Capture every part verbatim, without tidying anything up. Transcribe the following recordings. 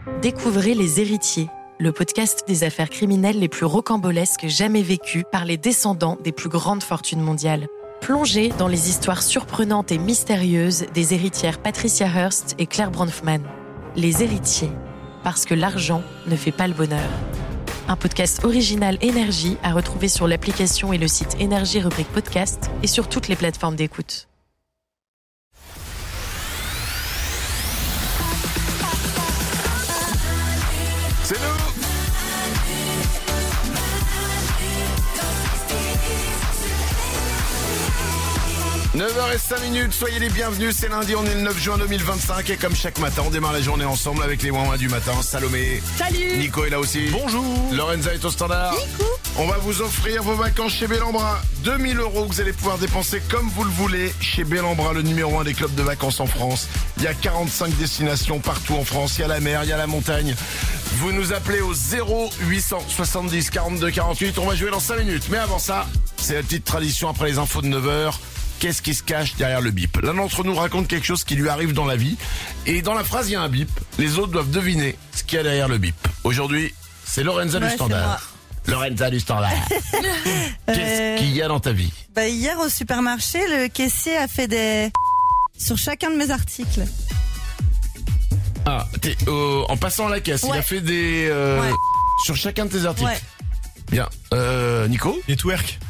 Découvrez Les Héritiers, le podcast des affaires criminelles les plus rocambolesques jamais vécues par les descendants des plus grandes fortunes mondiales. Plongez dans les histoires surprenantes et mystérieuses des héritières Patricia Hearst et Claire Bronfman. Les Héritiers, parce que l'argent ne fait pas le bonheur. Un podcast original Énergie à retrouver sur l'application et le site Énergie rubrique podcast et sur toutes les plateformes d'écoute. C'est nous. neuf heures cinq minutes, soyez les bienvenus, c'est lundi, on est le neuf juin deux mille vingt-cinq et comme chaque matin, on démarre la journée ensemble avec les ouin-ouin du matin. Salomé. Salut. Nico est là aussi. Bonjour. Lorenza est au standard. Nico. On va vous offrir vos vacances chez Bellambra. deux mille euros que vous allez pouvoir dépenser comme vous le voulez chez Bellambra, le numéro un des clubs de vacances en France. Il y a quarante-cinq destinations partout en France, il y a la mer, il y a la montagne. Vous nous appelez au zéro huit cent soixante-dix quarante-deux quarante-huit, on va jouer dans cinq minutes. Mais avant ça, c'est la petite tradition après les infos de neuf heures. Qu'est-ce qui se cache derrière le bip? L'un d'entre nous raconte quelque chose qui lui arrive dans la vie. Et dans la phrase, il y a un bip. Les autres doivent deviner ce qu'il y a derrière le bip. Aujourd'hui, c'est Lorenza ouais, du Standard. Lorenza du Standard. Qu'est-ce Euh, qu'il y a dans ta vie? Bah, hier au supermarché, le caissier a fait des... sur chacun de mes articles. Ah, t'es, euh, en passant à la caisse, Ouais. il a fait des... Euh, Ouais. sur chacun de tes articles. Ouais. Bien. Euh, Nico? Les twerk.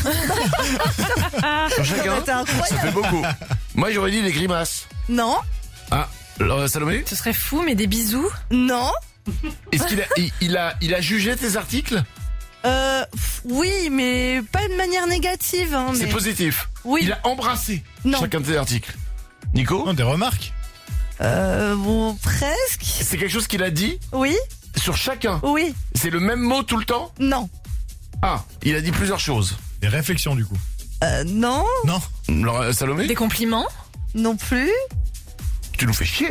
Sur chacun? C'était incroyable. Ça fait beaucoup. Moi, j'aurais dit les grimaces. Non, Ah, alors, Salomé? Ce serait fou, mais des bisous. non, Est-ce qu'il a, il, il a, il a jugé tes articles? euh, pff, oui, mais pas de manière négative. Hein, C'est mais... positif. Oui. Il a embrassé Non. chacun de tes articles. Nico? Non, des remarques. Euh, bon, presque. C'est quelque chose qu'il a dit Oui, sur chacun. oui, C'est le même mot tout le temps? non, Ah, il a dit plusieurs choses. Des réflexions, du coup. euh, non, Non. Alors, euh, Salomé, Des compliments. non plus. tu nous fais chier.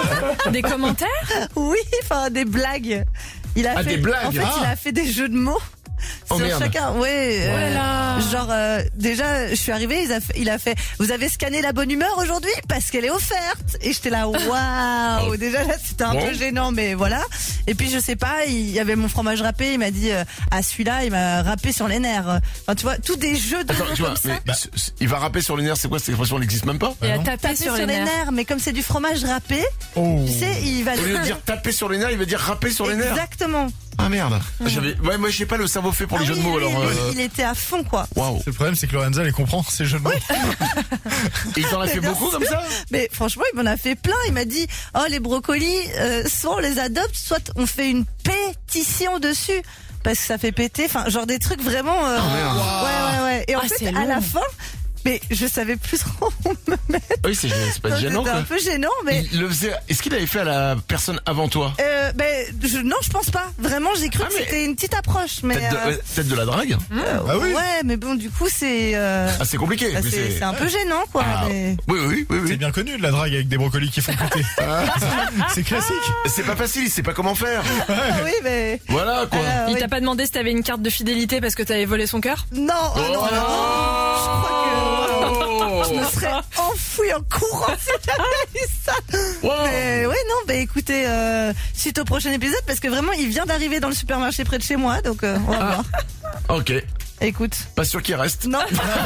Des commentaires. Oui, enfin des blagues. Il a Ah, fait, des blagues. En fait, Ah. il a fait des jeux de mots. Oh, sur merde. chacun, ouais. Oh là là. Genre, euh, déjà, je suis arrivée, il a, fait, il a fait, vous avez scanné la bonne humeur aujourd'hui parce qu'elle est offerte. Et j'étais là, waouh. Oh. Déjà là, c'était un Bon. peu gênant, mais voilà. Et puis je sais pas, il y avait mon fromage râpé, il m'a dit, euh, ah celui-là, il m'a râpé sur les nerfs. Enfin, tu vois, tous des jeux de Attends, mots tu vois, comme ça. mais Bah. c- c- il va rapper sur les nerfs, c'est quoi cette expression? Elle n'existe même pas? Et à non. taper Taper sur, les nerfs. mais comme c'est du fromage râpé, Oh. tu sais, il va. Au lieu de dire taper sur les nerfs, il va dire rapper sur les nerfs. Exactement. Ah merde. J'avais, ouais, moi j'ai pas le cerveau fait pour Ah les jeux oui, de mots oui, alors. lui, euh, il était à fond, quoi. Waouh. Le problème, c'est que Lorenza, elle comprend ces jeux de mots. Et il t'en a fait bien beaucoup sûr. comme ça? Mais franchement, il m'en a fait plein. Il m'a dit, oh, les brocolis, euh, soit on les adopte, soit on fait une pétition dessus. Parce que ça fait péter. Enfin, genre des trucs vraiment... euh, Oh, merde. ouais, ouais, ouais. Et en Ah, fait, c'est à la long. fin... Mais je savais plus trop où me mettre. Oui, c'est, c'est pas Donc, gênant C'était quoi. un peu gênant, mais... Il le faisait, est-ce qu'il avait fait à la personne avant toi? Euh, ben, je, non, je pense pas. Vraiment, j'ai cru Ah, que mais- c'était une petite approche. Mais Peut-être de, euh, ouais, peut-être de la drague? euh, Ah oui. ouais, mais bon, du coup, c'est... euh, Ah, c'est compliqué. bah, mais c'est c'est un peu gênant, quoi. Ah, mais... oui, oui, oui, oui. C'est bien connu de la drague avec des brocolis qui font péter. C'est classique. C'est pas facile, il sait pas comment faire. Ah oui, mais... Voilà quoi. euh, Il oui. t'a pas demandé si t'avais une carte de fidélité parce que t'avais volé son cœur? Non, oh, non, non. Je crois que... Oh. Je me serais enfouie en courant si j'avais eu ça. Wow. Mais ouais, non, bah écoutez, euh, suite au prochain épisode, parce que vraiment, il vient d'arriver dans le supermarché près de chez moi, donc euh, on va voir. Ok. Écoute, Pas sûr qu'il reste. non,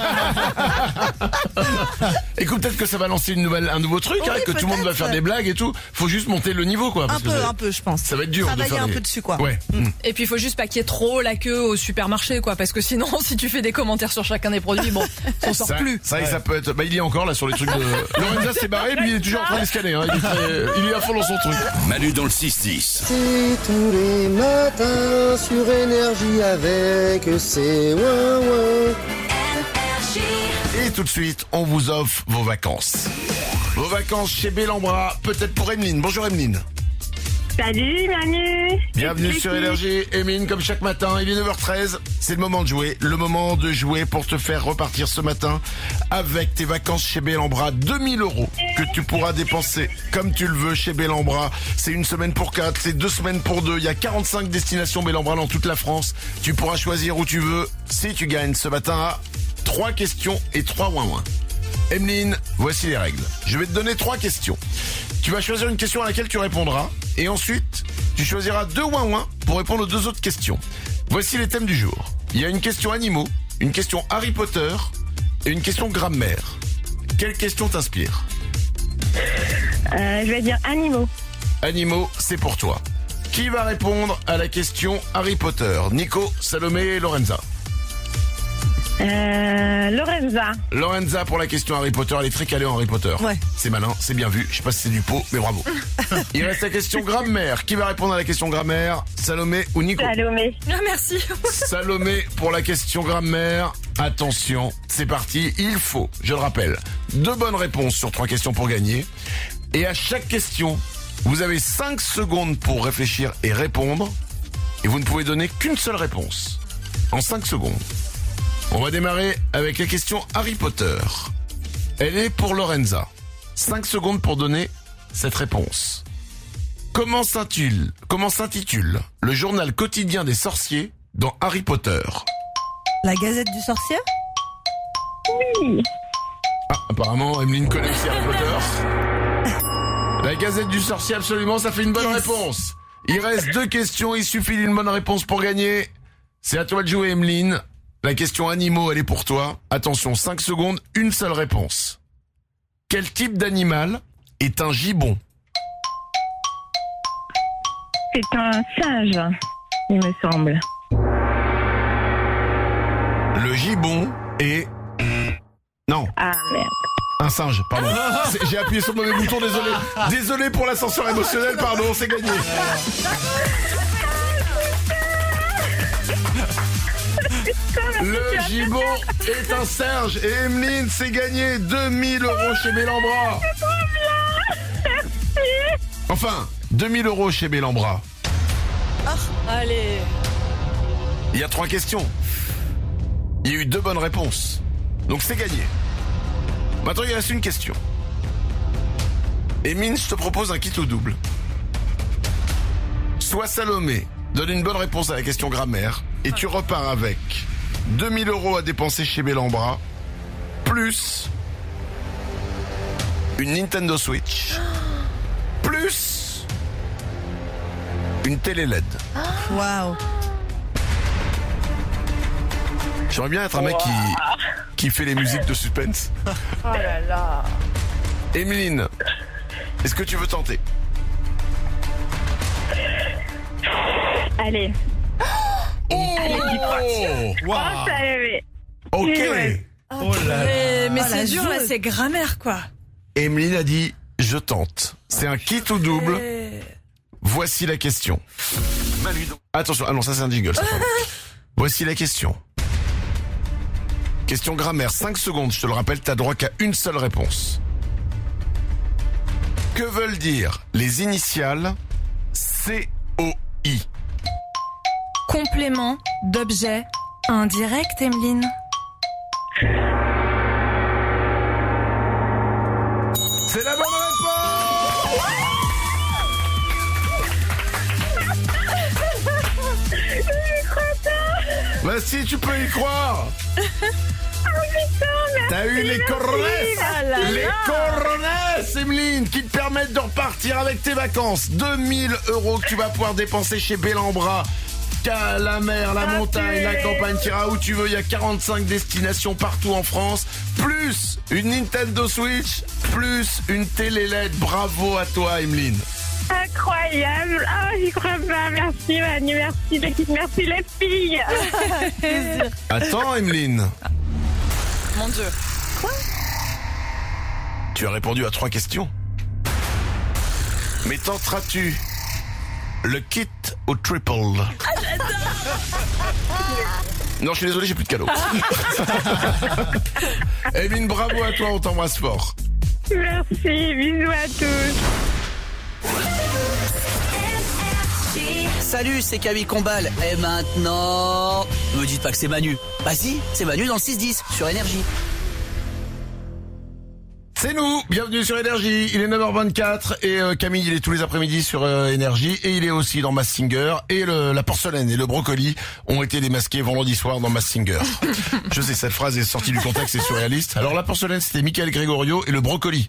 Écoute, peut-être que ça va lancer une nouvelle, un nouveau truc, Oui, hein, que tout le monde va peut-être. faire des blagues et tout. Faut juste monter le niveau, quoi. un parce que peu, ça- un peu, je pense. Ça va être dur de Travailler faire un des- peu dessus, quoi. Ouais. Mm. Et puis il faut juste pas qu'il y ait trop la queue au supermarché, quoi, parce que sinon, si tu fais des commentaires sur chacun des produits, bon, on sort Ça, plus. ça, ça peut être. Bah, il y est encore là sur les trucs de. Lorenza s'est barré, lui il est toujours en train de scanner. Hein. Il, est très- il est à fond dans son truc. Manu dans le six dix. C'est tous les matins sur Énergie avec ses ouin-ouin. Et tout de suite, on vous offre vos vacances. Vos vacances chez Bellambra, peut-être pour Emeline. Bonjour Emeline. Salut Manu. Bienvenue C'est sur qui? Énergie. Emeline, comme chaque matin, il est neuf heures treize. C'est le moment de jouer. Le moment de jouer pour te faire repartir ce matin avec tes vacances chez Bellambra. deux mille euros que tu pourras dépenser comme tu le veux chez Bellambra. C'est une semaine pour quatre, c'est deux semaines pour deux. Il y a quarante-cinq destinations Bellambra dans toute la France. Tu pourras choisir où tu veux si tu gagnes ce matin à trois questions et trois ouin-ouin. Emeline, voici les règles. Je vais te donner trois questions. Tu vas choisir une question à laquelle tu répondras. Et ensuite, tu choisiras deux ouin-ouin pour répondre aux deux autres questions. Voici les thèmes du jour. Il y a une question animaux, une question Harry Potter et une question grammaire. Quelle question t'inspire ? Euh, je vais dire animaux. Animaux, c'est pour toi. Qui va répondre à la question Harry Potter ? Nico, Salomé, Lorenza. Euh, Lorenza. Lorenza pour la question Harry Potter, elle est très calée en Harry Potter. Ouais. C'est malin, c'est bien vu. Je sais pas si c'est du pot, mais bravo. Il reste la question grammaire. Qui va répondre à la question grammaire ? Salomé ou Nico ? Salomé. Ah, merci. Salomé pour la question grammaire. Attention, c'est parti. Il faut, je le rappelle, deux bonnes réponses sur trois questions pour gagner. Et à chaque question, vous avez cinq secondes pour réfléchir et répondre. Et vous ne pouvez donner qu'une seule réponse. En cinq secondes. On va démarrer avec la question Harry Potter. Elle est pour Lorenza. cinq secondes pour donner cette réponse. Comment s'intitule, comment s'intitule le journal quotidien des sorciers dans Harry Potter ? La Gazette du Sorcier ? Oui. Ah, apparemment, Emeline connaît aussi Harry Potter. La Gazette du Sorcier, absolument, ça fait une bonne Yes. réponse. Il reste deux questions, il suffit d'une bonne réponse pour gagner. C'est à toi de jouer, Emeline. La question animaux, elle est pour toi. Attention, cinq secondes, une seule réponse. Quel type d'animal est un gibbon ? C'est un singe, il me semble. Le gibbon est... Non, Ah merde. un singe, pardon. C'est- J'ai appuyé sur le mauvais bouton, désolé. Désolé pour l'ascenseur émotionnel, pardon, c'est gagné. Le gibbon est un singe et Emeline, c'est gagné deux mille euros chez Bellambra. Enfin, deux mille euros chez Bellambra. Allez. Il y a trois questions. Il y a eu deux bonnes réponses. Donc c'est gagné. Maintenant, il reste une question. Emeline, je te propose un kit au double. Soit Salomé donne une bonne réponse à la question grammaire et tu repars avec deux mille euros à dépenser chez Bellambra, plus une Nintendo Switch, plus une télé L E D. Waouh. J'aimerais bien être un mec qui, qui fait les musiques de suspense. Oh là là. Emeline, est-ce que tu veux tenter ? Allez. Oh, Oh, Salomé. ok. Ouais. Oh là là. Mais, mais Oh, c'est la dur, là, joueuse. c'est grammaire, quoi. Emeline a dit je tente. C'est un kit ou double. Et- Voici la question. Attention, ah non, ça c'est un jingle. Ça, pardon. Voici la question. Question grammaire, cinq secondes, je te le rappelle, t'as droit qu'à une seule réponse. Que veulent dire les initiales C O I ? Complément d'objet indirect, Emeline. C'est la bonne réponse! Bah si, tu peux y croire! T'as eu les coronets! Les coronets, Emeline, qui te permettent de repartir avec tes vacances. deux mille euros que tu vas pouvoir dépenser chez Bellambra. Qu'à la mer, la montagne, la campagne, t'iras où tu veux. Il y a quarante-cinq destinations partout en France. Plus une Nintendo Switch, plus une télé L E D. Bravo à toi, Emeline. Incroyable. Ah, j'y crois pas. Merci Manu, merci l'équipe, merci les filles. Attends, Emeline. Mon Dieu. Tu as répondu à trois questions. Mais tenteras-tu le kit au triple? Non, je suis désolé, j'ai plus de cadeaux. Emeline, bravo à toi, on t'embrasse fort. Merci, bisous à tous. Salut, c'est Camille Combal. Et maintenant... Me dites pas que c'est Manu. Bah si, c'est Manu dans le six dix, sur Énergie. C'est nous, bienvenue sur Énergie, il est neuf heures vingt-quatre et euh, Camille il est tous les après-midi sur euh, Énergie et il est aussi dans Masked Singer et le, la porcelaine et le brocoli ont été démasqués vendredi soir dans Masked Singer. Je sais, cette phrase est sortie du contexte et surréaliste. Alors la porcelaine c'était Michael Gregorio et le brocoli,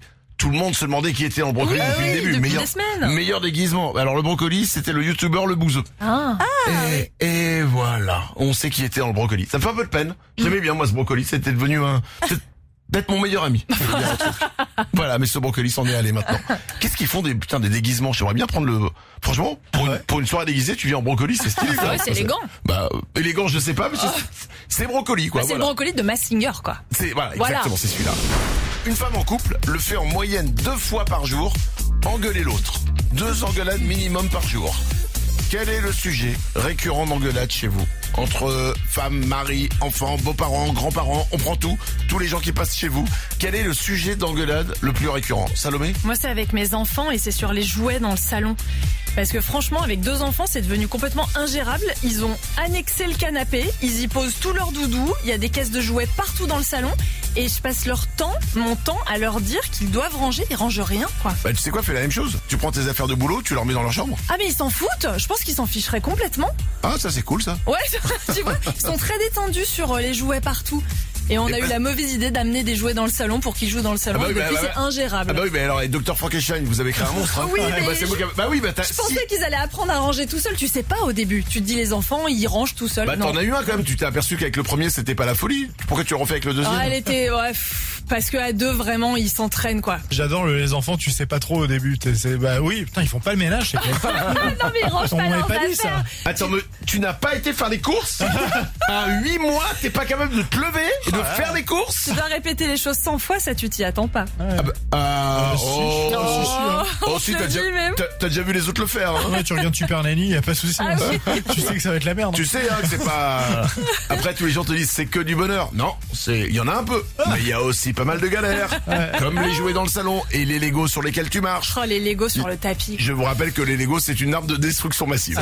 tout le monde se demandait qui était dans le brocoli Oui, depuis oui, le début. depuis meilleur, des semaines. meilleur déguisement. Alors le brocoli, c'était le youtubeur le bouseux. Ah. Et, et voilà, on sait qui était dans le brocoli. Ça me fait un peu de peine. J'aimais bien moi ce brocoli, c'était devenu un... c'est d'être mon meilleur ami. Je veux dire un truc. Voilà, mais ce brocoli s'en est allé maintenant. Qu'est-ce qu'ils font des putain des déguisements? J'aimerais bien prendre le. Franchement, pour, une, pour une soirée déguisée, tu viens en brocoli, c'est stylé. Ouais, c'est élégant. Bah euh, élégant, je sais pas, mais c'est, c'est brocoli quoi. Bah, c'est voilà. le brocoli de Massinger, quoi. C'est voilà, Voilà. exactement, c'est celui-là. Une femme en couple le fait en moyenne deux fois par jour, engueuler l'autre. Deux engueulades minimum par jour. Quel est le sujet récurrent d'engueulade chez vous? Entre femmes, mari, enfants, beaux-parents, grands-parents, on prend tout, tous les gens qui passent chez vous. Quel est le sujet d'engueulade le plus récurrent? Salomé? Moi, c'est avec mes enfants et c'est sur les jouets dans le salon. Parce que franchement, avec deux enfants, c'est devenu complètement ingérable. Ils ont annexé le canapé, ils y posent tout leur doudou, il y a des caisses de jouets partout dans le salon. Et je passe leur temps, mon temps, à leur dire qu'ils doivent ranger, ils rangent rien, quoi. Bah tu sais quoi, fais la même chose. Tu prends tes affaires de boulot, tu leur mets dans leur chambre. Ah mais ils s'en foutent, je pense qu'ils s'en ficheraient complètement. Ah ça c'est cool ça. Ouais, tu vois, ils sont très détendus sur les jouets partout. Et on Et a bah- eu la mauvaise idée d'amener des jouets dans le salon pour qu'ils jouent dans le salon. Ah bah oui, et depuis, bah, bah, c'est ingérable. Ah bah oui, mais alors, docteur Frankenstein, vous avez créé un monstre. Hein. Oui, Ah, mais bah, c'est je- moi qui a- bah oui, bah t'as... Je pensais qu'ils allaient apprendre à ranger tout seul. Tu sais pas au début. Tu te dis les enfants, ils rangent tout seuls. Bah non. t'en as eu un quand même, tu t'es aperçu qu'avec le premier c'était pas la folie. Pourquoi tu le refais avec le deuxième? Ah, elle était, ouais, pff, parce que à deux vraiment, ils s'entraînent quoi. J'adore le- les enfants, tu sais pas trop au début. T'es- C'est, bah oui, putain, ils font pas le ménage, c'est clair. non mais ils rangent On pas m'avait leurs pas dit ça. affaires. Attends, mais tu n'as pas été faire les courses? À huit mois, t'es pas capable de te lever et de faire les courses? Tu dois répéter les choses cent fois, ça tu t'y attends pas. Ah, bah, ah, Euh, si, oh, si, si, si, hein. oh, on si, te t'as le déjà, dit même. t'as, t'as déjà vu les autres le faire, hein. Ouais, tu regardes Super Nanny, y a pas de souci. Ah hein. oui. Tu sais que ça va être la merde. Tu sais hein, que c'est pas... Après tous les gens te disent c'est que du bonheur. Non, c'est il y en a un peu, mais il y a aussi pas mal de galères, comme les jouets dans le salon et les Legos sur lesquels tu marches. Oh les Legos sur le tapis. Je vous rappelle que les Legos c'est une arme de destruction massive.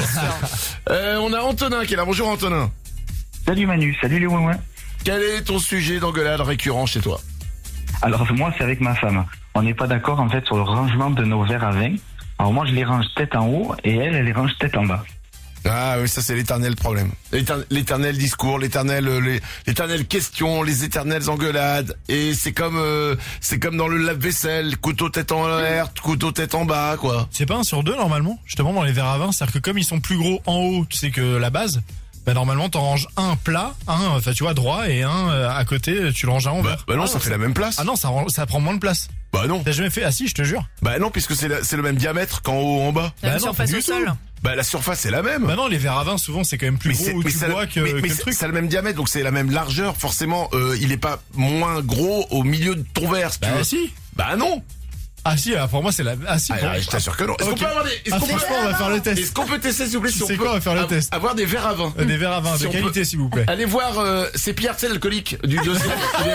Euh, on a Antonin qui est là. Bonjour Antonin. Salut Manu, salut les ouin. Quel est ton sujet d'engueulade récurrent chez toi? Alors moi c'est avec ma femme. On n'est pas d'accord en fait sur le rangement de nos verres à vin. Alors moi je les range tête en haut et elle, elle les range tête en bas. Ah oui, ça c'est l'éternel problème. L'éternel, l'éternel discours, l'éternel, euh, les, l'éternelle question, les éternelles engueulades. Et c'est comme, euh, c'est comme dans le lave-vaisselle, couteau tête en l'air, couteau tête en bas, quoi. C'est pas un sur deux normalement, justement dans les verres à vin, c'est-à-dire que comme ils sont plus gros en haut, tu sais que la base, bah normalement t'en ranges un plat, un, enfin tu vois droit et un euh, à côté, tu le ranges à Bah, envers. bah non, Ah, ça fait la même place. Ah non, ça, rend- ça prend moins de place. Bah non. T'as jamais fait? Ah si, je te jure. Bah non, puisque c'est, la- c'est le même diamètre qu'en haut en bas. La Bah même non, surface pas au du sol. tout. Bah la surface c'est la même. Bah non, les verres à vin souvent c'est quand même plus gros où tu c'est bois la- que, mais- que mais le c'est- truc. c'est le même diamètre, donc c'est la même largeur. Forcément, euh, il est pas moins gros au milieu de ton verre. Si tu Bah veux. si. Bah non. Ah si, ah, pour moi c'est la. Ah si. Ah, pour- je t'assure que non. Est-ce Ok. qu'on peut avoir des... Est-ce Ah, qu'on peut... franchement, on va faire le test. Est-ce qu'on peut tester s'il vous plaît si Tu on sais peut quoi, on va faire le av- test. Avoir des verres à vin. Euh, Des verres à vin Si de on qualité peut- s'il vous plaît. Allez voir, euh, c'est Pierre, tu sais, l'alcoolique du deuxième. Il est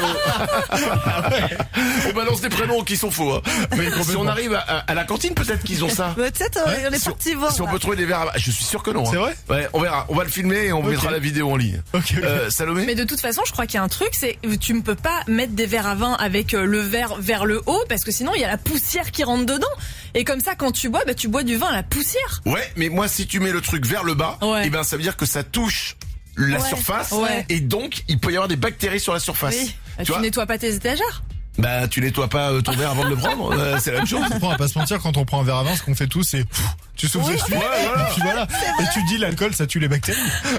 au- on balance des prénoms qui sont faux. Hein. Mais si on arrive à, à- à la cantine, peut-être qu'ils ont ça. Peut-être on est- on est Si on- parti voir. Si on là. peut trouver des verres à vin. Je suis sûr que non. C'est hein. vrai? Ouais, on verra. On va le filmer et on Ok. mettra la vidéo en ligne. Ok, ok. Euh, Salomé? Mais de toute façon, je crois qu'il y a un truc, c'est que tu ne peux pas mettre des verres à vin avec euh, le verre vers le haut parce que sinon il y a la poussière qui rentre dedans. Et comme ça, quand tu bois, bah, tu bois du vin à la poussière. Ouais, mais moi, si tu mets le truc vers le bas, Ouais. eh ben, ça veut dire que ça touche la Ouais. surface. Ouais. Et donc, il peut y avoir des bactéries sur la surface. Oui. Bah, Tu tu vois nettoies pas tes étagères. Bah, tu nettoies pas euh, ton verre avant de le prendre. euh, c'est la même chose. On va pas se mentir, quand on prend un verre à vin, ce qu'on fait tous, c'est pff, tu souffles Oui. dessus, Ouais, voilà. et puis voilà. Et tu te dis l'alcool, ça tue les bactéries.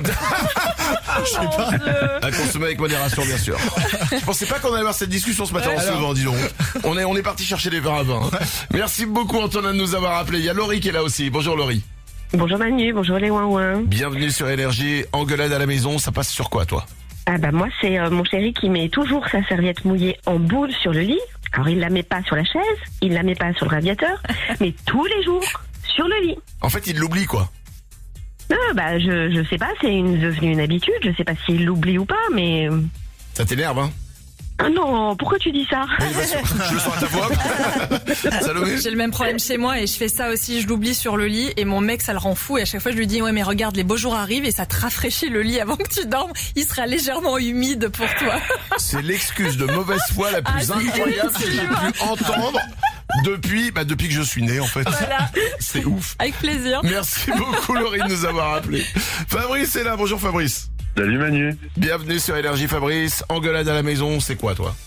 Je sais pas. À consommer avec modération, bien sûr. Je pensais pas qu'on allait avoir cette discussion ce matin en se Alors. levant, dis donc. On est, on est parti chercher des verres à vin. hein. Merci beaucoup, Antonin, de nous avoir appelé. Il y a Laurie qui est là aussi. Bonjour, Laurie. Bonjour Manu, bonjour les ouin-ouin. Bienvenue sur Énergie. Engueulade à la maison, ça passe sur quoi, toi? Ah bah moi c'est euh, mon chéri qui met toujours sa serviette mouillée en boule sur le lit. Alors il la met pas sur la chaise, il la met pas sur le radiateur, mais tous les jours sur le lit. En fait, il l'oublie, quoi. Ah bah je je sais pas, c'est une, devenu une habitude, je sais pas s'il l'oublie ou pas, mais euh, Ça t'énerve, hein? ah non, pourquoi tu dis ça? Oui, bien sûr. Je le sens à ta voix. Salomé? J'ai le même problème chez moi et je fais ça aussi, je l'oublie sur le lit et mon mec ça le rend fou et à chaque fois je lui dis ouais mais regarde les beaux jours arrivent et ça te rafraîchit le lit avant que tu dormes, il sera légèrement humide pour toi. C'est l'excuse de mauvaise foi la plus Ah, c'est incroyable que j'ai pu entendre depuis, bah, depuis que je suis né, en fait. Voilà, C'est ouf. avec plaisir. Merci beaucoup, Laurie, de nous avoir appelé. Fabrice est là. Bonjour, Fabrice. Salut Manu. Bienvenue sur Énergie, Fabrice. Engueulade à la maison, c'est quoi, toi?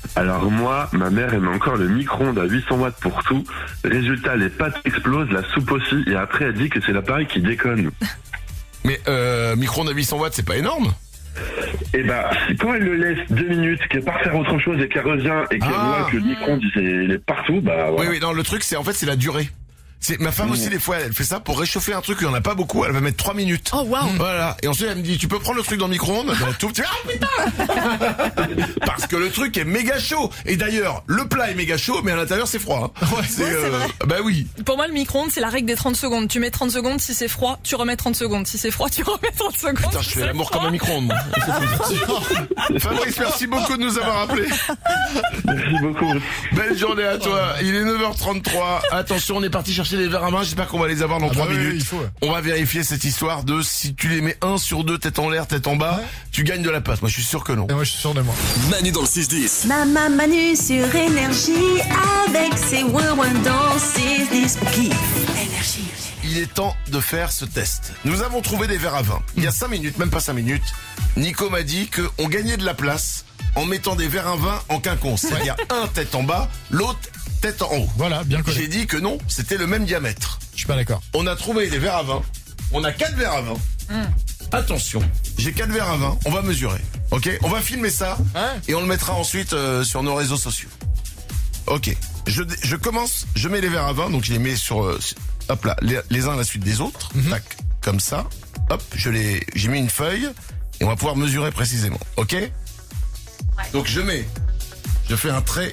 Alors moi, ma mère, elle met encore le micro-ondes à huit cents watts pour tout. Résultat, les pâtes explosent, la soupe aussi, et après elle dit que c'est l'appareil qui déconne. Mais euh, micro-ondes à huit cents watts, c'est pas énorme? Et bah, quand elle le laisse deux minutes, qu'elle part faire autre chose et qu'elle revient et qu'elle Ah. voit que le micro-ondes il est partout, bah voilà. Oui, oui, non, le truc, c'est en fait, c'est la durée. C'est ma femme aussi, des fois, elle fait ça pour réchauffer un truc, il y en a pas beaucoup, elle va mettre trois minutes. Oh waouh. Voilà. Et ensuite, elle me dit, tu peux prendre le truc dans le micro-ondes? Bah, tout petit, ah putain! Parce que le truc est méga chaud. Et d'ailleurs, le plat est méga chaud, mais à l'intérieur, c'est froid. Hein. Ouais, c'est, ouais, c'est euh, vrai. bah oui. Pour moi, le micro-ondes, c'est la règle des trente secondes. Tu mets trente secondes, si c'est froid, tu remets trente secondes. Si c'est froid, tu remets trente secondes. Putain, je fais l'amour comme un micro-ondes, moi. Fabrice, merci beaucoup de nous avoir appelés. Merci beaucoup. Belle journée à toi. Il est neuf heures trente-trois. Attention, on est parti chercher les verres à main. J'espère qu'on va les avoir dans Ah trois bah oui, minutes. il faut, ouais. On va vérifier cette histoire de si tu les mets un sur deux, tête en l'air, tête en bas, Ouais. tu gagnes de la place. Moi, je suis sûr que non. Et moi, je suis sûr de moi. Manu dans le six dix. Maman Manu sur Énergie avec ses ouin-ouin dans six dix pour qui Énergie. Il est temps de faire ce test. Nous avons trouvé des verres à vin. Il y a cinq minutes, même pas cinq minutes, Nico m'a dit qu'on gagnait de la place en mettant des verres à vin en quinconce. C'est-à-dire un tête en bas, l'autre tête en haut. Voilà, bien collé. J'ai dit que non, c'était le même diamètre. Je suis pas d'accord. On a trouvé des verres à vin. On a quatre verres à vin. Attention, j'ai quatre verres à vin. On va mesurer. Ok, on va filmer ça Ouais. et on le mettra ensuite euh, sur nos réseaux sociaux. Ok, je, je commence. Je mets les verres à vin, donc je les mets sur, euh, sur- hop là, les, les uns à la suite des autres. Tac, comme ça. Hop, je les, j'ai mis une feuille et on va pouvoir mesurer précisément. Ok. Donc je mets, je fais un trait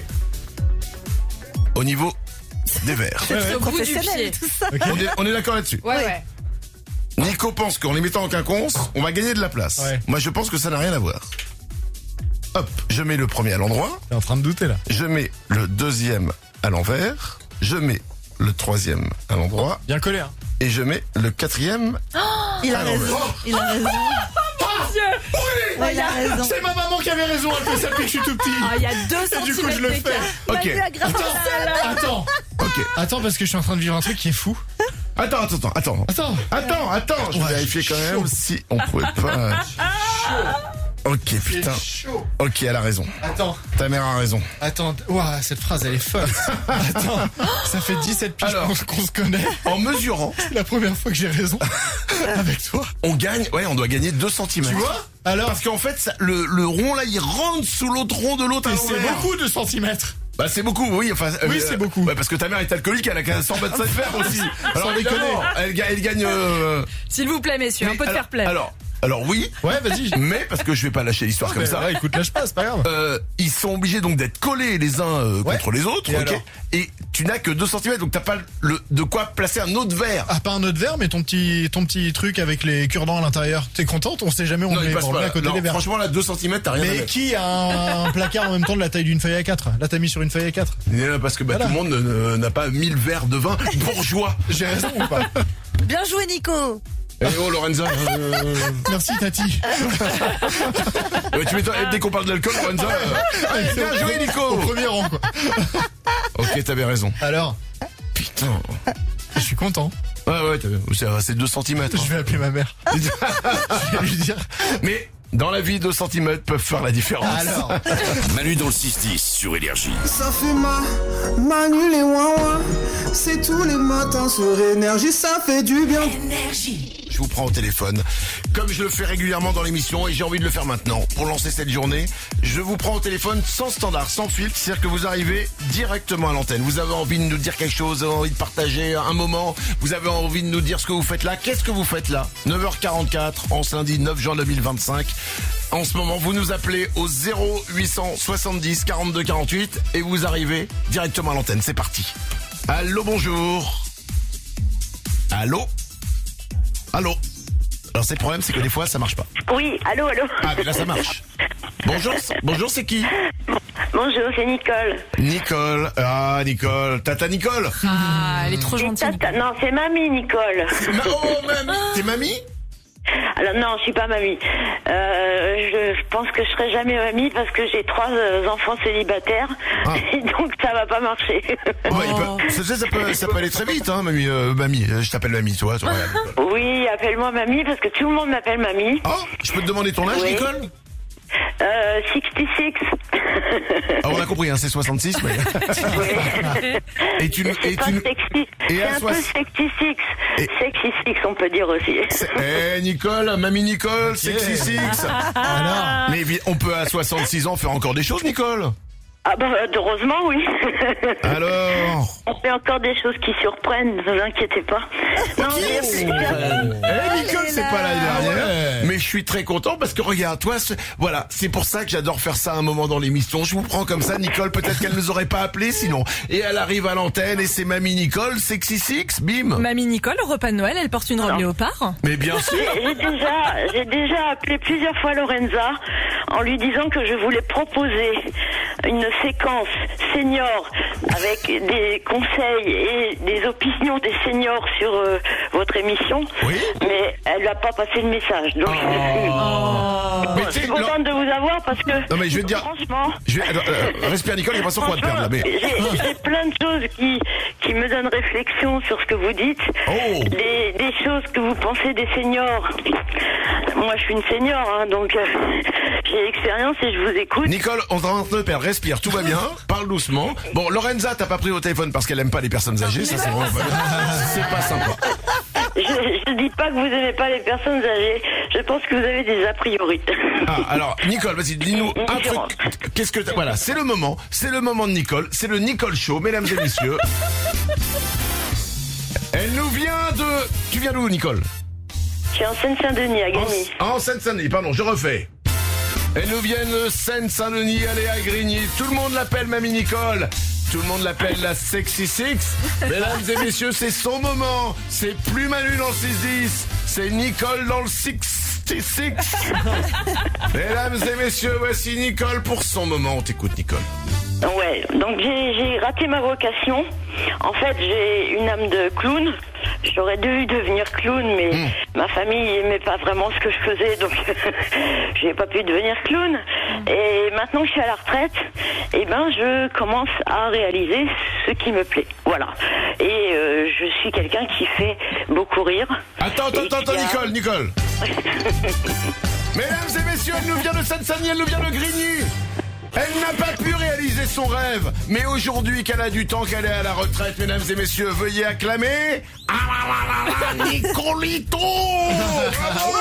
au niveau des verres. C'est au bout du Professionnel pied. et tout ça. On est, on est d'accord là-dessus. Ouais, ouais. Nico pense qu'en les mettant en quinconce, on va gagner de la place. Ouais. Moi, je pense que ça n'a rien à voir. Hop, je mets le premier à l'endroit, T'es en train de douter, là. je mets le deuxième à l'envers, je mets le troisième à l'endroit Bien collé, hein. et je mets le quatrième. Il a Ah, raison. ouais. Il a raison. Ouais, il a raison. C'est ma maman qui avait raison, elle fait ça depuis que je suis tout petit. Ah, il y a deux Et du coup, je centimètres le d'écart. fais. Ok. Manu a grave Attends, attends, Ok. attends, parce que je suis en train de vivre un truc qui est fou. Attends, attends, attends, attends. Attends. Attends, attends. Je vais Ouais, vérifier quand chaud. même si on pouvait pas. Ok, putain. chaud. Ok, elle a raison. Attends, Ta mère a raison. attends. Ouah, cette phrase, elle est folle. Attends, ça fait dix-sept piges Alors. qu'on qu'on se connaît. En mesurant, C'est la première fois que j'ai raison avec toi. on gagne. Ouais, on doit gagner deux centimètres. Tu vois? Alors, Parce qu'en fait, ça- le, le rond là, il rentre sous l'autre rond de l'autre à et c'est l'envers. beaucoup de centimètres. Bah c'est beaucoup, oui. Enfin, Oui, c'est beaucoup. Ouais, parce que ta mère est alcoolique, elle a qu'à cent vingt-cinq verres aussi. Alors Sans évidemment, déconner. elle, ga- elle gagne. Euh, S'il vous plaît, messieurs, un oui, peu de alors, fair play. Alors, alors oui, Ouais, vas-y. mais parce que je vais pas lâcher l'histoire comme ça. Ouais, écoute, lâche pas, c'est pas grave. Euh, ils sont obligés donc d'être collés les uns euh, Ouais. contre les autres, Et ok. alors Et tu n'as que deux centimètres, donc t'as pas le de quoi placer un autre verre. Ah, pas un autre verre, mais ton petit, ton petit truc avec les cure-dents à l'intérieur. T'es contente? On sait jamais, on non, il met passe pour pas. le Là. à côté Non, des verres. franchement, là, deux centimètres, t'as rien à Mais mettre. qui a un, un placard en même temps de la taille d'une feuille A quatre? Là, t'as mis sur une feuille A quatre. Euh, Parce que bah, Voilà. tout le monde ne- ne- n'a pas mille verres de vin bourgeois. J'ai raison ou pas? Bien joué, Nico. Eh oh Lorenza, euh, Merci, Tati. euh, tu m'étonnes, dès qu'on parle de l'alcool, Lorenza, euh, ouais, bien joué Au Nico. premier rang, quoi. Ok, t'avais raison. Alors, Putain. je suis content. Ouais, ouais, t'avais- c'est c'est deux centimètres. Je vais appeler ma mère. Je vais lui dire. Mais dans la vie, deux centimètres peuvent faire la différence. Alors, Manu dans le six dix sur Énergie. Ça fait ma Manu les ouin-ouin. C'est tous les matins sur Énergie, ça fait du bien. Je vous prends au téléphone, comme je le fais régulièrement dans l'émission et j'ai envie de le faire maintenant pour lancer cette journée. Je vous prends au téléphone sans standard, sans filtre, c'est-à-dire que vous arrivez directement à l'antenne. Vous avez envie de nous dire quelque chose, vous avez envie de partager un moment, vous avez envie de nous dire ce que vous faites là. Qu'est-ce que vous faites là? neuf heures quarante-quatre, en ce lundi neuf juin deux mille vingt-cinq. En ce moment, vous nous appelez au zéro huit cent soixante-dix quarante-deux quarante-huit et vous arrivez directement à l'antenne. C'est parti. Allô, bonjour. Allô? Allô? Alors c'est le problème, c'est que des fois ça marche pas. Oui, allô, allô. Ah mais là ça marche. Bonjour, c'est- bonjour, c'est qui? Bonjour, c'est Nicole. Nicole. Ah Nicole, tata Nicole. Ah, elle est trop gentille. Tata- non, c'est mamie, Nicole. Ma- oh mamie, t'es mamie? Alors non, je suis pas mamie. Euh, je, je pense que je serai jamais mamie parce que j'ai trois euh, enfants célibataires. Ah. Et donc ça va pas marcher. Oh, bah, il peut- ça, ça peut, ça peut aller très vite, hein, mamie. Euh, mamie, euh, je t'appelle mamie, tu vois. tu vois, regarde, Nicole. Oui, appelle-moi mamie parce que tout le monde m'appelle mamie. Oh, je peux te demander ton âge, Oui. Nicole? Euh, soixante-six. Ah, on a compris, hein, c'est soixante-six, mais... et tu... C'est Et pas tu... sexy. Et C'est à un soix- peu sexy-six. Et- Sexy-six, on peut dire aussi. Eh, Nicole, mamie Nicole, sexy six. Alors. Mais vi- on peut à soixante-six ans faire encore des choses, Nicole. Ah bah heureusement, oui. Alors... On fait encore des choses qui surprennent, ne vous inquiétez pas. Non, mais... Eh, Nicole, c'est pas l'année dernière. Ouais. Mais je suis très content parce que regarde, toi, ce- voilà, c'est pour ça que j'adore faire ça un moment dans l'émission. Je vous prends comme ça, Nicole, peut-être qu'elle nous aurait pas appelé sinon. Et elle arrive à l'antenne et c'est mamie Nicole, sexy six, bim. Mamie Nicole, au repas de Noël, elle porte une robe Non. léopard. Mais bien sûr. J'ai j'ai déjà, j'ai déjà appelé plusieurs fois Lorenza en lui disant que je voulais proposer une séquence senior avec des conseils et des opinions des seniors sur euh, votre émission. Oui. Mais elle n'a pas passé le message. Donc Oh. Mais je tu suis sais, contente de vous avoir parce que Non, mais je vais te dire- franchement. Je vais, attends, euh, respire Nicole, j'ai l'impression qu'on va te perdre là, mais... J'ai j'ai plein de choses qui, qui me donnent réflexion sur ce que vous dites. Oh. Des, des choses que vous pensez des seniors. Moi, je suis une senior, hein, donc euh, j'ai l'expérience et je vous écoute. Nicole, on est en train de perdre, respire, tout va bien, parle doucement. Bon, Lorenza, t'as pas pris au téléphone parce qu'elle aime pas les personnes âgées, ça c'est vraiment pas... C'est pas sympa. Je, je dis pas que vous aimez pas les personnes âgées. Je pense que vous avez des a priori. Ah, alors, Nicole, vas-y, dis-nous un Différence. truc. Qu'est-ce que t'as... Voilà, c'est le moment, c'est le moment de Nicole, c'est le Nicole Show, mesdames et messieurs. Elle nous vient de... Tu viens d'où, Nicole? Je suis en Seine-Saint-Denis, à Gagny. En, en Seine-Saint-Denis, pardon, je refais. Elle nous vient de Seine-Saint-Denis, elle est à Grigny. Tout le monde l'appelle Mamie Nicole. Tout le monde l'appelle la Sexy Six. Mesdames et messieurs, c'est son moment. C'est plus Manu dans le six dix. C'est Nicole dans le soixante-six. Mesdames et messieurs, voici Nicole pour son moment. On t'écoute, Nicole. Ouais, donc j'ai j'ai raté ma vocation. En fait, j'ai une âme de clown. J'aurais dû devenir clown, mais Mmh. ma famille aimait pas vraiment ce que je faisais, donc j'ai pas pu devenir clown. Et maintenant que je suis à la retraite, eh ben je commence à réaliser ce qui me plaît. Voilà. Et euh, je suis quelqu'un qui fait beaucoup rire. Attends, attends, Et attends, qui a- Nicole, Nicole. Mesdames et messieurs, elle nous vient de Seine-Saint-Denis, elle nous vient de Grigny. Elle n'a pas pu réaliser son rêve, mais aujourd'hui qu'elle a du temps, qu'elle est à la retraite, mesdames et messieurs, veuillez acclamer... Ah là là là là, Nicolito. Bravo,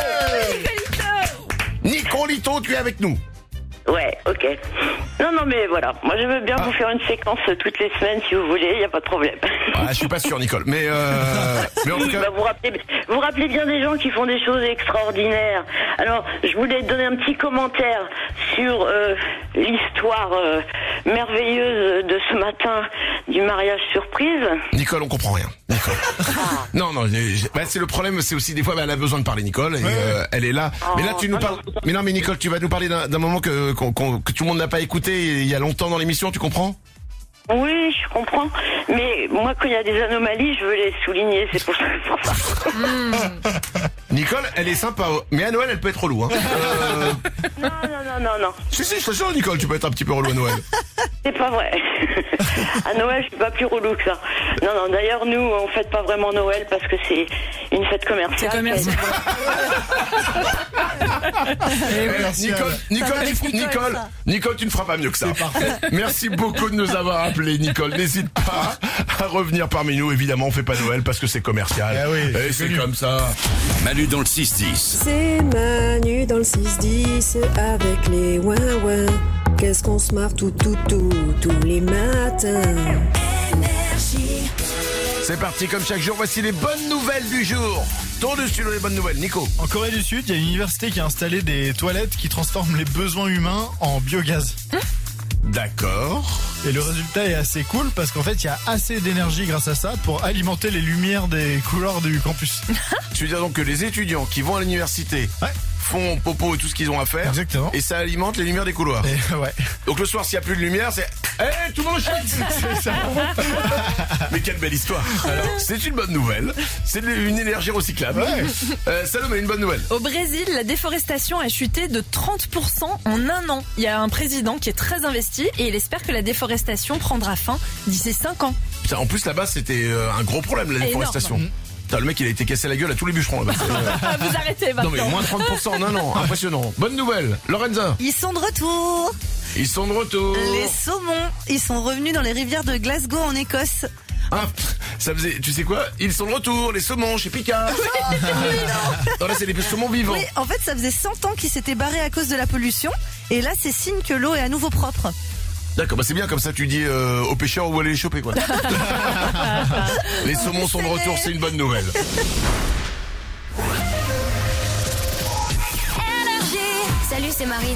ouais. Nicolito, tu es avec nous. Ouais, ok. Non, non, mais voilà. Moi, je veux bien Ah. vous faire une séquence toutes les semaines si vous voulez, il n'y a pas de problème. Ah, je suis pas sûr, Nicole, mais euh... mais en tout Oui, cas... bah, vous, rappelez, vous rappelez bien des gens qui font des choses extraordinaires. Alors, je voulais donner un petit commentaire sur euh, l'histoire euh, merveilleuse de ce matin du mariage surprise. Nicole, on comprend rien. Nicole. Non, non, j'ai- bah, c'est le problème, c'est aussi des fois, bah, elle a besoin de parler, Nicole, et euh, elle est là. Mais là, tu nous parles. Mais non, mais Nicole, tu vas nous parler d'un d'un moment que, qu'on- qu'on- que tout le monde n'a pas écouté il y a longtemps dans l'émission, tu comprends? Oui, je comprends. Mais moi, quand il y a des anomalies, je veux les souligner. C'est pour ça. pour ça. Nicole, elle est sympa, mais à Noël, elle peut être relou. Hein. Euh... Non, non, non, non, non. Si, si, je te jure, Nicole, tu peux être un petit peu relou à Noël. C'est pas vrai. À Noël, je suis pas plus relou que ça. Non, non, d'ailleurs, nous, on fête pas vraiment Noël parce que c'est une fête commerciale. C'est commercial. Eh, Nicole, Nicole, tu- Nicole, Nicole, tu ne feras pas mieux que ça. Merci beaucoup de nous avoir appelés, Nicole. N'hésite pas à revenir parmi nous. Évidemment, on fait pas Noël parce que c'est commercial. Ah oui, Et c'est comme ça. Manu dans le six dix. C'est Manu dans le six dix avec les ouin-ouin. Qu'est-ce qu'on se marre tout, tout, tout, tous les matins. C'est parti, comme chaque jour, voici les bonnes nouvelles du jour. Tour dessus les bonnes nouvelles, Nico. En Corée du Sud, il y a une université qui a installé des toilettes qui transforment les besoins humains en biogaz. D'accord. Et le résultat est assez cool parce qu'en fait, il y a assez d'énergie grâce à ça pour alimenter les lumières des couloirs du campus. Tu veux dire donc que les étudiants qui vont à l'université Ouais. font popo et tout ce qu'ils ont à faire. Exactement. Et ça alimente les lumières des couloirs. Et ouais. Donc le soir, s'il n'y a plus de lumière, c'est... Eh, tout le monde chante. C'est ça. Mais quelle belle histoire. Alors, c'est une bonne nouvelle. C'est de- une énergie recyclable. Ouais. Euh, Salomé, une bonne nouvelle. Au Brésil, la déforestation a chuté de trente pour cent en un an. Il y a un président qui est très investi et il espère que la déforestation prendra fin d'ici cinq ans. Putain, en plus, là-bas, c'était euh, un gros problème, la Énorme. déforestation. Putain, le mec il a été cassé la gueule à tous les bûcherons là. Vous arrêtez maintenant. Non mais moins trente pour cent en un an, impressionnant. Bonne nouvelle, Lorenza. Ils sont de retour. Ils sont de retour. Les saumons, ils sont revenus dans les rivières de Glasgow en Écosse. Ah, ça faisait, tu sais quoi? Ils sont de retour, les saumons chez Picard. Non, là c'est les saumons vivants. Oui, en fait ça faisait cent ans qu'ils s'étaient barrés à cause de la pollution. Et là c'est signe que l'eau est à nouveau propre. D'accord, bah c'est bien, comme ça tu dis euh, aux pêcheurs où aller les choper quoi. Les saumons sont de retour, c'est une bonne nouvelle. Salut, c'est Marine.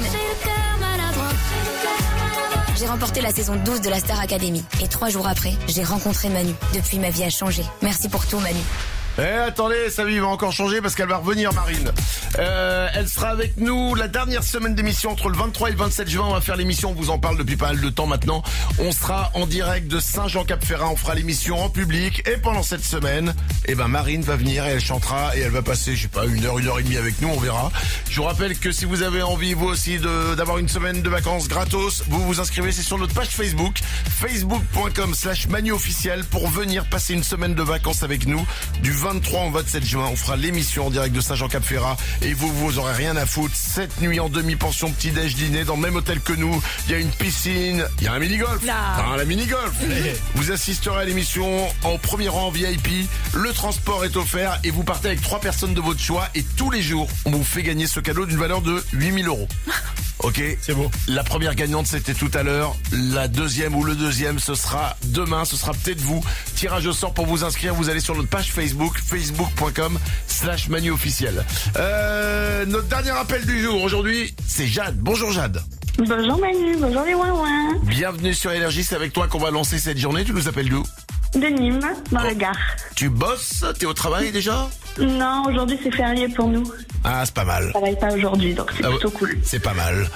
J'ai remporté la saison douze de la Star Academy. Et trois jours après, j'ai rencontré Manu. Depuis, ma vie a changé. Merci pour tout, Manu. Eh, attendez, sa vie va encore changer parce qu'elle va revenir, Marine. Euh, elle sera avec nous la dernière semaine d'émission entre le vingt-trois et le vingt-sept juin. On va faire l'émission, on vous en parle depuis pas mal de temps maintenant. On sera en direct de Saint-Jean-Cap-Ferrat. On fera l'émission en public. Et pendant cette semaine, eh ben, Marine va venir et elle chantera et elle va passer, je sais pas, une heure, une heure et demie avec nous, on verra. Je vous rappelle que si vous avez envie, vous aussi, de, d'avoir une semaine de vacances gratos, vous vous inscrivez, c'est sur notre page Facebook, facebook.com slash Manu officiel pour venir passer une semaine de vacances avec nous du vingt-trois au vingt-sept juin. On fera l'émission en direct de Saint-Jean-Cap-Ferrat et vous, vous aurez rien à foutre. Cette nuit en demi-pension, petit-déj, dîner dans le même hôtel que nous. Il y a une piscine, il y a un mini-golf. Ah, la mini-golf. Vous assisterez à l'émission en premier rang V I P. Le transport est offert et vous partez avec trois personnes de votre choix et tous les jours, on vous fait gagner ce cadeau d'une valeur de huit mille euros. Ok, c'est beau. La première gagnante c'était tout à l'heure. La deuxième ou le deuxième ce sera demain. Ce sera peut-être vous. Tirage au sort pour vous inscrire. Vous allez sur notre page Facebook, facebook.com slash Manu officiel. Euh, notre dernier appel du jour aujourd'hui, c'est Jade. Bonjour Jade. Bonjour Manu, bonjour les ouin-ouin. Bienvenue sur Énergie, c'est avec toi qu'on va lancer cette journée. Tu nous appelles d'où? De Nîmes, dans la gare. Tu bosses? T'es au travail déjà? Non, aujourd'hui c'est férié pour nous. Ah, c'est pas mal. Je travaille pas aujourd'hui, donc c'est ah, plutôt cool. C'est pas mal.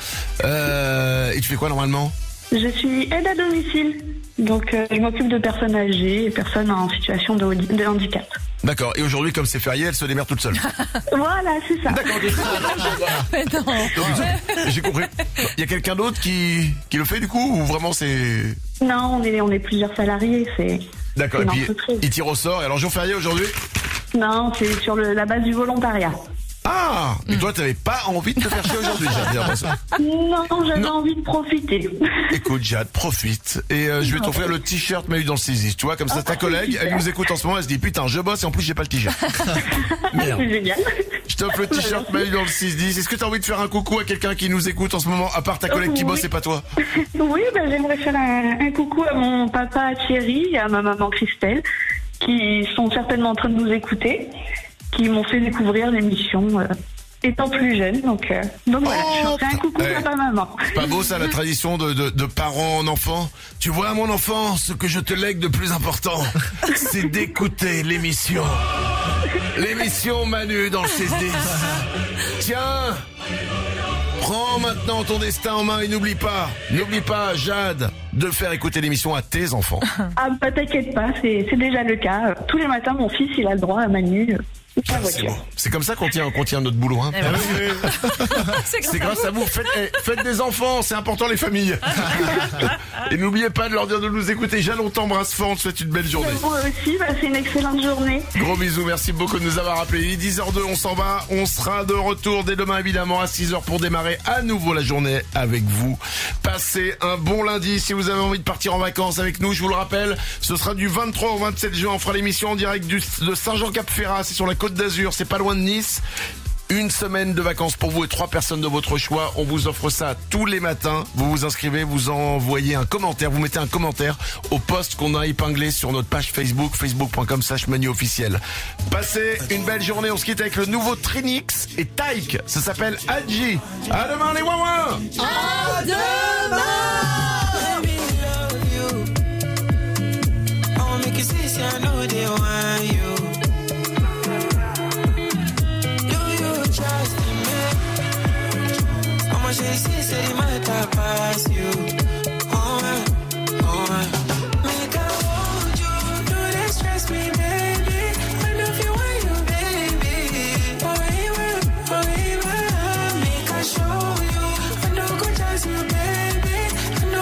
Euh, et tu fais quoi normalement? Je suis aide à domicile. Donc euh, je m'occupe de personnes âgées et personnes en situation de, de handicap. D'accord. Et aujourd'hui, comme c'est férié, elle se démerde toute seule. Voilà, c'est ça. D'accord. Mais non. J'ai compris. Il y a quelqu'un d'autre qui, qui le fait du coup ou vraiment c'est... Non, on est, on est plusieurs salariés. C'est. D'accord. Et puis il tire au sort. Et alors jour férié aujourd'hui? Non, c'est sur le, la base du volontariat. Ah, mais toi, t'avais pas envie de te faire chier aujourd'hui, Jade. Non, j'avais non. envie de profiter. Écoute, Jade, profite. Et euh, je vais t'offrir le t-shirt Manu dans le six dix. Tu vois, comme ça, ah, ta collègue, super. Elle nous écoute en ce moment, elle se dit, putain, je bosse et en plus, j'ai pas le t-shirt. Merde. C'est génial. Je t'offre le t-shirt Manu dans le six dix. Est-ce que t'as envie de faire un coucou à quelqu'un qui nous écoute en ce moment, à part ta collègue qui oui. bosse et pas toi? Oui, bah, j'aimerais faire un, un coucou à mon papa Thierry et à ma maman Christelle, qui sont certainement en train de nous écouter, qui m'ont fait découvrir l'émission euh, étant plus jeune. Donc, euh, donc voilà, oh, je fais un coucou à papa-maman. C'est pas beau ça, la tradition de, de, de parents en enfant? Tu vois, mon enfant, ce que je te lègue de plus important, c'est d'écouter l'émission. L'émission Manu dans le six dix. Tiens, prends maintenant ton destin en main et n'oublie pas, n'oublie pas, Jade, de faire écouter l'émission à tes enfants. Ah, bah t'inquiète pas, c'est, c'est déjà le cas. Tous les matins, mon fils, il a le droit à Manu. Ah, c'est, bon. C'est comme ça qu'on tient, qu'on tient notre boulot. Hein. Eh ben, oui, oui. c'est, c'est grâce à vous. Faites, eh, faites des enfants, c'est important les familles. Et n'oubliez pas de leur dire de nous écouter. Jade, on t'embrasse fort, on te souhaite une belle journée. Moi aussi, bah, c'est une excellente journée. Gros bisous, merci beaucoup de nous avoir appelés. Il est dix heures deux, on s'en va. On sera de retour dès demain évidemment à six heures pour démarrer à nouveau la journée avec vous. Passez un bon lundi. Si vous avez envie de partir en vacances avec nous, je vous le rappelle, ce sera du vingt-trois au vingt-sept juin. On fera l'émission en direct du, de Saint-Jean-Cap-Ferrat. C'est sur la Côte d'Azur, c'est pas loin de Nice. Une semaine de vacances pour vous et trois personnes de votre choix. On vous offre ça tous les matins. Vous vous inscrivez, vous envoyez un commentaire, vous mettez un commentaire au post qu'on a épinglé sur notre page Facebook, facebook.com slash Manu officiel. Passez une belle journée. On se quitte avec le nouveau Trinix et Taïk. Ça s'appelle Adji. À demain les ouin-ouin. À demain. J'ai essayé, c'est mal ta passe, you. Oh, ouais, oh, ouais. Make I hold you, do they stress me, baby? I love you when you, baby. Oh, yeah, oh, yeah. Make I show you, I know good as you, baby. I know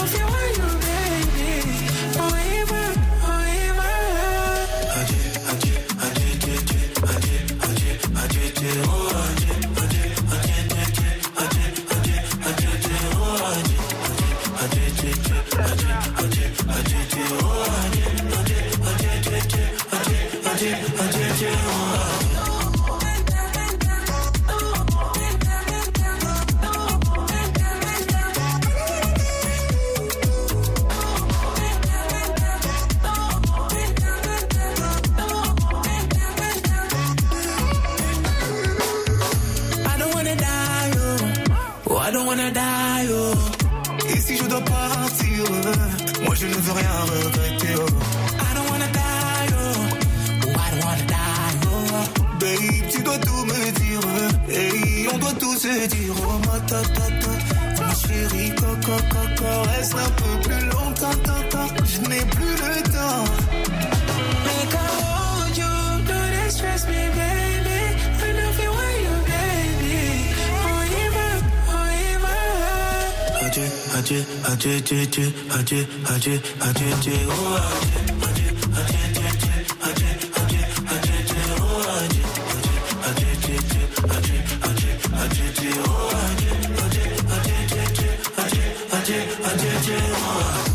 wanna die, oh. Et si je dois partir, euh, moi je ne veux rien regretter, oh. I don't wanna die, oh. Oh, I don't wanna die, oh. Babe, tu dois tout me dire, euh. Hey, on doit tout se dire, oh. Ma ta ta ta, ma chérie, coco coco. Reste un peu plus longtemps, tant, tant. Je n'ai plus le temps. Make I hold you, do they stress me, baby? I love you when you baby. Oh, even, oh, even. Adieu, adieu, adieu, adieu, adieu, adieu, adieu, adieu, adieu, oh, adieu, adieu, adieu, adieu, adieu, adieu, adieu, oh, adieu, adieu, adieu, adieu, adieu, adieu, adieu, oh, adieu, adieu, adieu, adieu, adieu, adieu, adieu, adieu, oh.